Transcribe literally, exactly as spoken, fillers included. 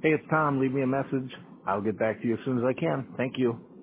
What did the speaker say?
Hey, it's Tom. Leave me a message. I'll get back to you as soon as I can. Thank you.